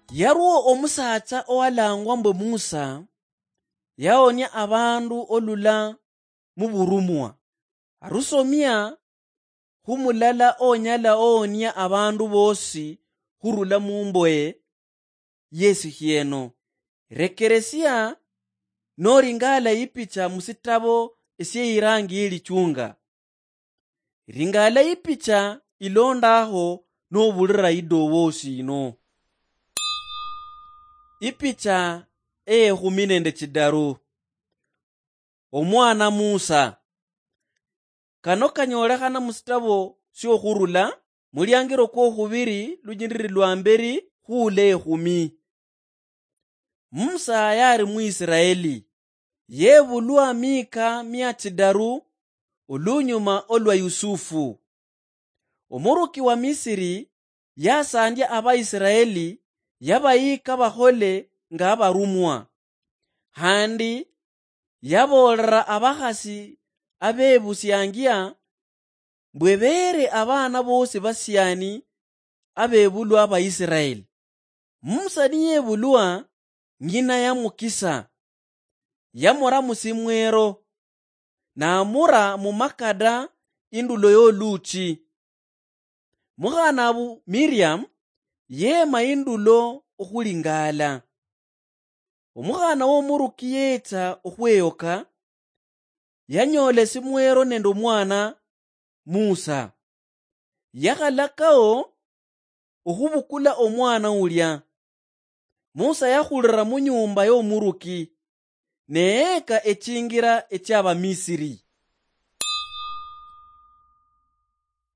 Yaruo omusatsa owalangwa mbwe Musa yaonya abandu olula muburumwa. Arusomia humulala onyala oonya abandu bosi hurula mumboe Yesu hieno. Rekeresia noringala ipicha musitabo esye ili chunga. Ringala ipicha ilondaho nobulira idowosi ino. Ipicha huminende chidaru. Omwana Musa. Kano kanyolekana musitabo syo hurula mulyangiro kwa hubiri lujindiri lwamberi hule humi. Musa yari Muisraeli. Yebulwa mika miachidaru olunyuma olwa Yusufu. Omuruki wa Misiri yasandya Abaisraeli yabayika bahole nga abarumwa. Handi yabolera abahasi abebusyangia bwebere abana bose basyani abebulwa Abaisraeli. Musa niyebulwa ngina ya mukisa yamura musimwero na amura mumakada indulo yoluchi. Muhana abu Miriam yema indulo ohulingala. Omuhana womuruki yetsa ohweyoka yanyole simwero nendo mwana Musa. Yahalakao ohubukula omwana ulya. Musa yahulira munyumba yomuruki neeka echingira ekyaba Misiri.